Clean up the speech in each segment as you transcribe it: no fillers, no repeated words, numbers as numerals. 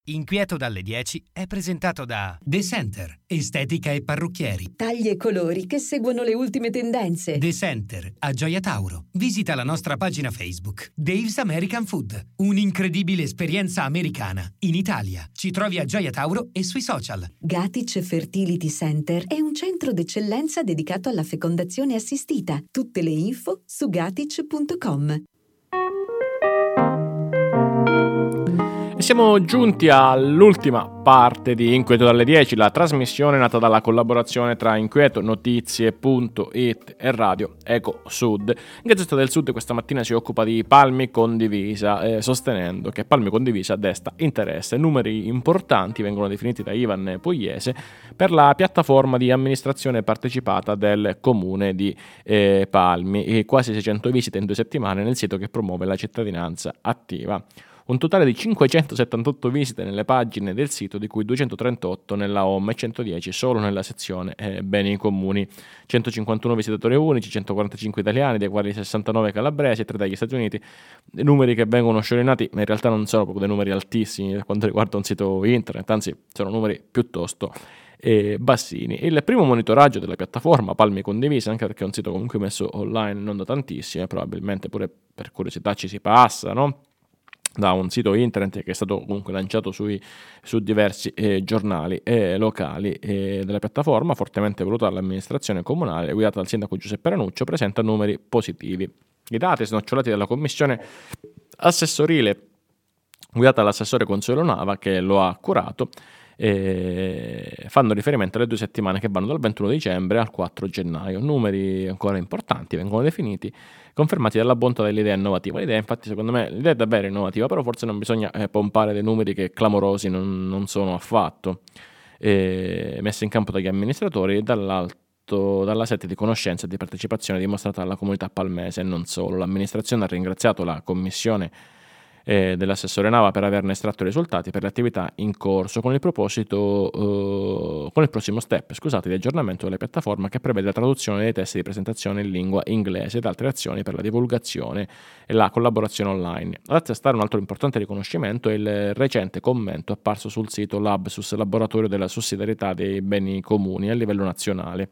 Inquieto dalle 10 è presentato da The Center, estetica e parrucchieri. Tagli e colori che seguono le ultime tendenze. The Center, a Gioia Tauro. Visita la nostra pagina Facebook. Dave's American Food, un'incredibile esperienza americana in Italia. Ci trovi a Gioia Tauro e sui social. Gatic Fertility Center è un centro d'eccellenza dedicato alla fecondazione assistita. Tutte le info su gatic.com. Siamo giunti all'ultima parte di Inquieto dalle 10, la trasmissione nata dalla collaborazione tra Inquieto, Notizie.it e Radio Eco Sud. Gazzetta del Sud questa mattina si occupa di Palmi Condivisa, sostenendo che Palmi Condivisa desta interesse. Numeri importanti vengono definiti da Ivan Pugliese per la piattaforma di amministrazione partecipata del comune di Palmi, e quasi 600 visite in 2 settimane nel sito che promuove la cittadinanza attiva. Un totale di 578 visite nelle pagine del sito, di cui 238 nella home e 110 solo nella sezione beni comuni. 151 visitatori unici, 145 italiani, dei quali 69 calabresi e 3 dagli Stati Uniti. Numeri che vengono sciorinati, ma in realtà non sono proprio dei numeri altissimi per quanto riguarda un sito internet, anzi sono numeri piuttosto bassini. Il primo monitoraggio della piattaforma Palmi Condivisa, anche perché è un sito comunque messo online non da tantissime, probabilmente pure per curiosità ci si passa, no? Da un sito internet che è stato comunque lanciato su diversi giornali locali della piattaforma, fortemente voluta dall'amministrazione comunale guidata dal sindaco Giuseppe Ranuccio, presenta numeri positivi. I dati snocciolati dalla commissione assessorile guidata dall'assessore Consuelo Nava, che lo ha curato, fanno riferimento alle 2 settimane che vanno dal 21 dicembre al 4 gennaio. Numeri ancora importanti vengono definiti, confermati dalla bontà dell'idea innovativa. L'idea, infatti, secondo me, l'idea è davvero innovativa, però forse non bisogna pompare dei numeri che clamorosi non sono affatto, messi in campo dagli amministratori e dalla sete di conoscenza e di partecipazione dimostrata dalla comunità palmese e non solo. L'amministrazione ha ringraziato la commissione dell'assessore Nava per averne estratto i risultati per le attività in corso, con il prossimo step di aggiornamento della piattaforma, che prevede la traduzione dei testi di presentazione in lingua inglese ed altre azioni per la divulgazione e la collaborazione online. Ad attestare un altro importante riconoscimento è il recente commento apparso sul sito Labsus, laboratorio della sussidiarietà dei beni comuni a livello nazionale,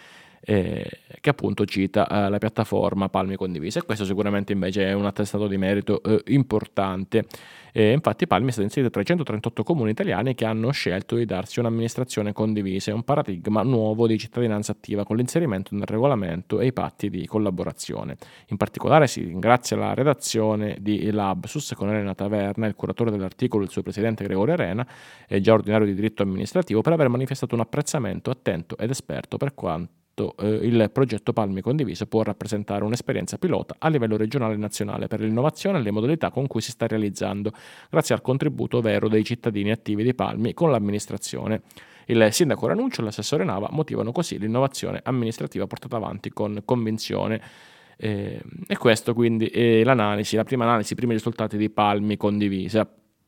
che appunto cita la piattaforma Palmi Condivisa, e questo sicuramente invece è un attestato di merito importante. Infatti Palmi è stato inserito tra i 138 comuni italiani che hanno scelto di darsi un'amministrazione condivisa e un paradigma nuovo di cittadinanza attiva, con l'inserimento nel regolamento e i patti di collaborazione. In particolare si ringrazia la redazione di Labsus con Elena Taverna, il curatore dell'articolo, il suo presidente Gregorio Arena, già ordinario di diritto amministrativo, per aver manifestato un apprezzamento attento ed esperto per quanto il progetto Palmi Condivisa può rappresentare un'esperienza pilota a livello regionale e nazionale per l'innovazione e le modalità con cui si sta realizzando, grazie al contributo vero dei cittadini attivi di Palmi con l'amministrazione. Il sindaco Ranuccio e l'assessore Nava motivano così l'innovazione amministrativa portata avanti con convinzione. E questo quindi è la prima analisi, i primi risultati di Palmi Condivisa.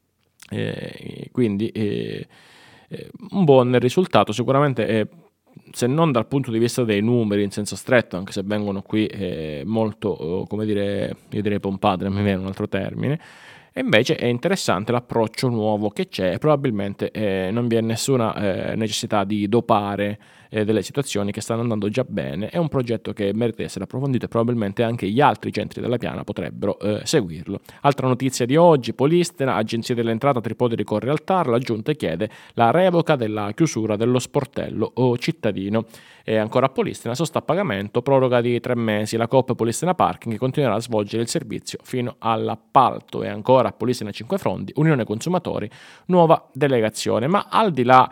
Quindi un buon risultato sicuramente, se non dal punto di vista dei numeri in senso stretto, anche se vengono qui molto, come dire, io direi pompate, non mi viene un altro termine. E invece è interessante l'approccio nuovo che c'è, e probabilmente non vi è nessuna necessità di dopare delle situazioni che stanno andando già bene. È un progetto che merita di essere approfondito e probabilmente anche gli altri centri della Piana potrebbero seguirlo. Altra notizia di oggi: Polistena, Agenzia dell'Entrata, Tripodi ricorre al TAR, la Giunta chiede la revoca della chiusura dello sportello cittadino. E ancora a Polistena, sosta a pagamento, proroga di 3 mesi, la Coop Polistena Parking continuerà a svolgere il servizio fino all'appalto. E ancora a Polistena Cinque Frondi, Unione Consumatori, nuova delegazione. Ma al di là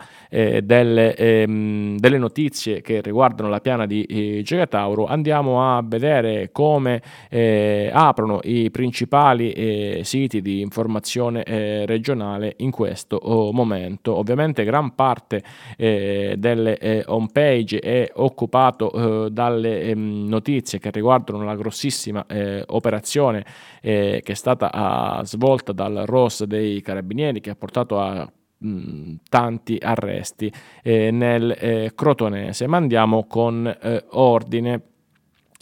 delle notizie che riguardano la Piana di Gioia Tauro, andiamo a vedere come aprono i principali siti di informazione regionale in questo momento. Ovviamente gran parte delle home page è occupato dalle notizie che riguardano la grossissima operazione che è stata svolta dal ROS dei Carabinieri, che ha portato a tanti arresti nel Crotonese. Ma andiamo con ordine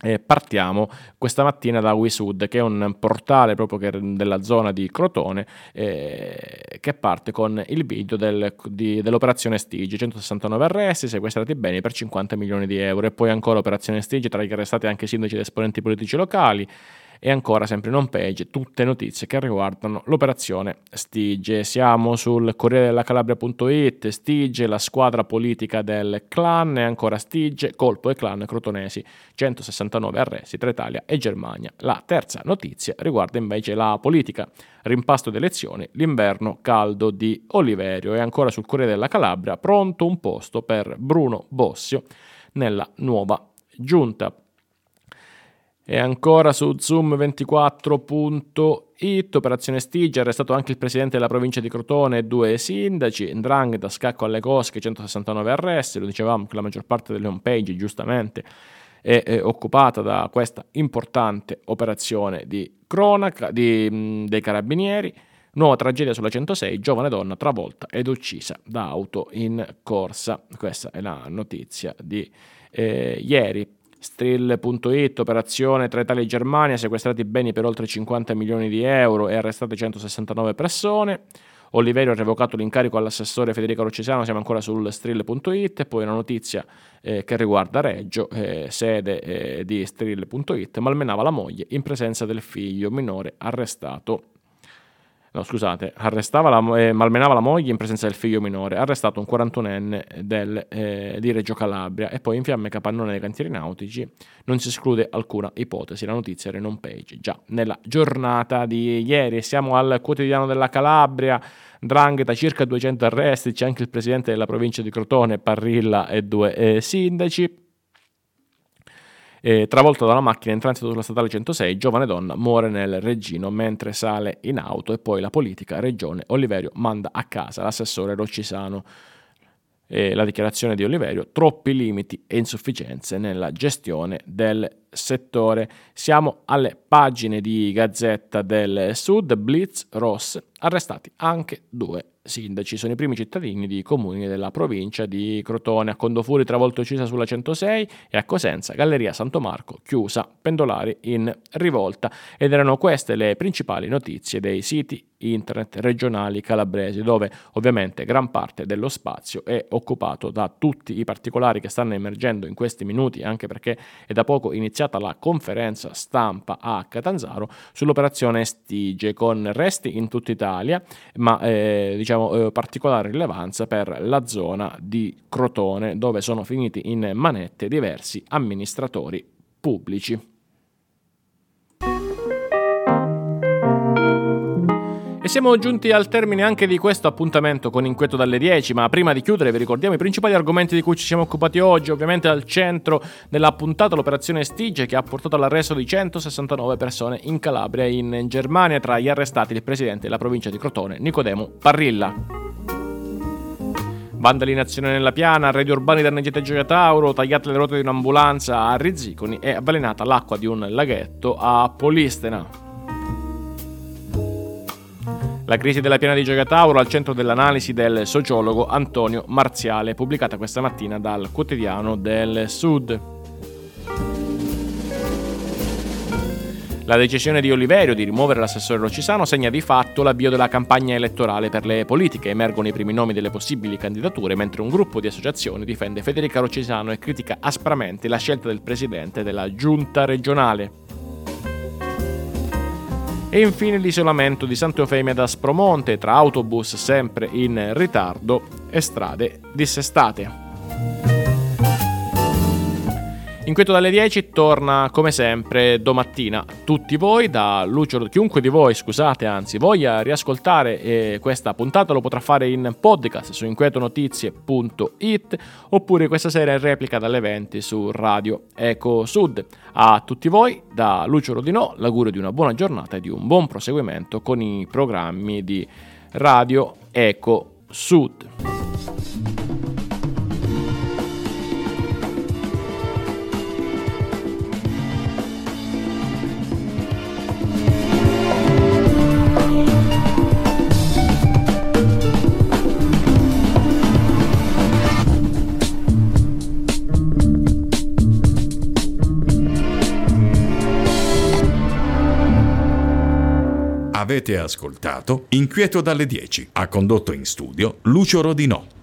Partiamo questa mattina da WeSud, che è un portale proprio della zona di Crotone, che parte con il video dell'operazione Stige, 169 arresti, sequestrati beni per 50 milioni di euro, e poi ancora operazione Stige, tra gli arrestati anche sindaci ed esponenti politici locali. E ancora, sempre in home page, tutte notizie che riguardano l'operazione Stige. Siamo sul Corriere della Calabria.it, Stige, la squadra politica del clan, e ancora Stige, colpo ai clan crotonesi, 169 arresti tra Italia e Germania. La terza notizia riguarda invece la politica, rimpasto di elezioni, l'inverno caldo di Oliverio. E ancora sul Corriere della Calabria, pronto un posto per Bruno Bossio nella nuova giunta. E ancora su Zoom24.it, operazione Stige, arrestato anche il presidente della provincia di Crotone e 2 sindaci, 'ndrangheta, scacco alle cosche, 169 arresti. Lo dicevamo che la maggior parte delle homepage giustamente è occupata da questa importante operazione di cronaca dei carabinieri. Nuova tragedia sulla 106, giovane donna travolta ed uccisa da auto in corsa. Questa è la notizia di ieri. Strill.it, operazione tra Italia e Germania, sequestrati beni per oltre 50 milioni di euro e arrestate 169 persone. Oliverio ha revocato l'incarico all'assessore Federica Roccesano, siamo ancora sul Strill.it. E poi una notizia che riguarda Reggio, sede di Strill.it, malmenava la moglie in presenza del figlio minore arrestato. Malmenava la moglie in presenza del figlio minore, arrestato un 41enne di Reggio Calabria. E poi in fiamme capannone dei cantieri nautici, non si esclude alcuna ipotesi. La notizia era in home page già nella giornata di ieri. Siamo al Quotidiano della Calabria, 'ndrangheta, circa 200 arresti, c'è anche il presidente della provincia di Crotone, Parrilla, e 2 sindaci. Travolta da una macchina in transito sulla statale 106, giovane donna muore nel Reggino mentre sale in auto. E poi la politica, regione, Oliverio manda a casa l'assessore Roccesano. La dichiarazione di Oliverio, troppi limiti e insufficienze nella gestione del settore. Siamo alle pagine di Gazzetta del Sud, Blitz, Ross, arrestati anche 2 sindaci. Sono i primi cittadini di comuni della provincia di Crotone. A Condofuri travolta e uccisa sulla 106, e a Cosenza Galleria Santo Marco chiusa, pendolari in rivolta. Ed erano queste le principali notizie dei siti internet regionali calabresi, dove ovviamente gran parte dello spazio è occupato da tutti i particolari che stanno emergendo in questi minuti, anche perché è da poco iniziata la conferenza stampa a Catanzaro sull'operazione Stige, con resti in tutta Italia, ma particolare rilevanza per la zona di Crotone, dove sono finiti in manette diversi amministratori pubblici. E siamo giunti al termine anche di questo appuntamento con Inquieto dalle 10, ma prima di chiudere vi ricordiamo i principali argomenti di cui ci siamo occupati oggi. Ovviamente al centro della puntata l'operazione Stige, che ha portato all'arresto di 169 persone in Calabria e in Germania, tra gli arrestati il presidente della provincia di Crotone, Nicodemo Parrilla. Vandali in azione nella Piana, arredi urbani danneggiati a Gioia Tauro, tagliate le ruote di un'ambulanza a Rizziconi e avvelenata l'acqua di un laghetto a Polistena. La crisi della Piana di Gioia Tauro al centro dell'analisi del sociologo Antonio Marziale, pubblicata questa mattina dal Quotidiano del Sud. La decisione di Oliverio di rimuovere l'assessore Roccesano segna di fatto l'avvio della campagna elettorale per le politiche. Emergono i primi nomi delle possibili candidature, mentre un gruppo di associazioni difende Federica Roccesano e critica aspramente la scelta del presidente della giunta regionale. E infine l'isolamento di Santa Eufemia da Aspromonte, tra autobus sempre in ritardo e strade dissestate. Inquieto dalle 10 torna come sempre domattina. Tutti voi, da Lucio, chiunque di voi, voglia riascoltare questa puntata, lo potrà fare in podcast su inquietonotizie.it, oppure questa sera in replica dalle 20 su Radio Eco Sud. A tutti voi, da Lucio Rodinò, l'augurio di una buona giornata e di un buon proseguimento con i programmi di Radio Eco Sud. Avete ascoltato Inquieto dalle 10. Ha condotto in studio Lucio Rodinò.